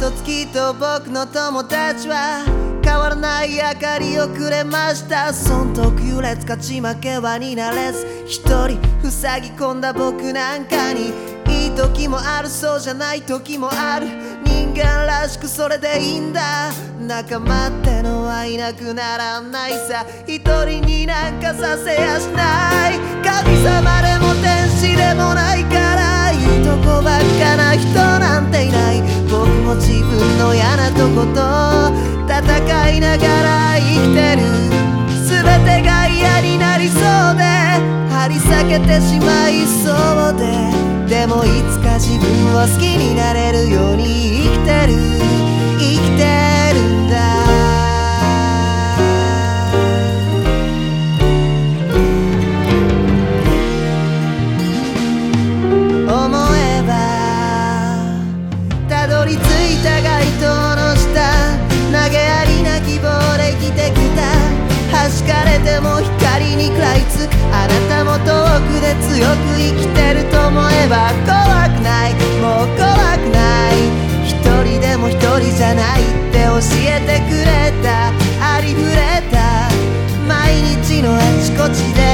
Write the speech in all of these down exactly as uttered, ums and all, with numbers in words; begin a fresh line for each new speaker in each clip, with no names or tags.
と月と僕の友達は変わらない明かりをくれました。損得優劣勝ち負けはになれず一人塞ぎ込んだ僕なんかに、いい時もあるそうじゃない時もある、人間らしくそれでいいんだ。仲間ってのはいなくならないさ、一人になんかさせやしない。神様でも天使でもないから言うとこばっかな人なんていない。僕も自分の嫌なとこと戦いながら生きてる。全てが嫌になりそうで張り裂けてしまいそうで、でもいつか自分を好きになれるように生きてる生きてるんだ。思えばたどり着いた街灯の下、投げやりな希望で生きてきた。弾かれても光に食らいつくあなたも遠くで強く生きてると思えば怖くない、もう怖くない。一人でも一人じゃないって教えてくれた、ありふれた毎日のあちこちで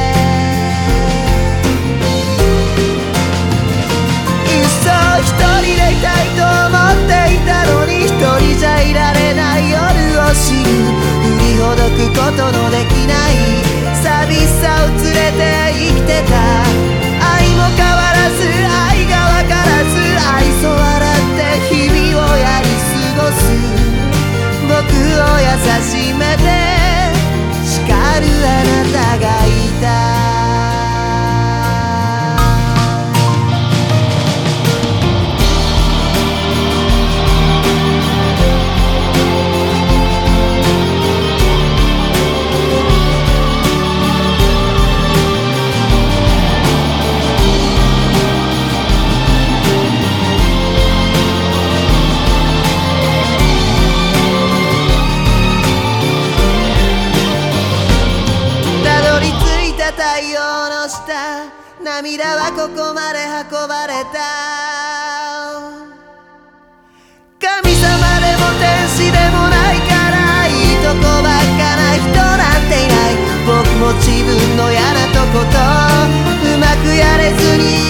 いっそ一人でいたいと思っていたのに、一人じゃいられない夜を知る。振りほどくことのできない寂しさを連れて生きてた。愛も変わらず愛がわからず愛想笑って日々をやり過ごす。僕を優しめて叱るあなたがいた。太陽の下、涙はここまで運ばれた。神様でも天使でもないからいいとこばっかな人なんていない。僕も自分の嫌なとことうまくやれずに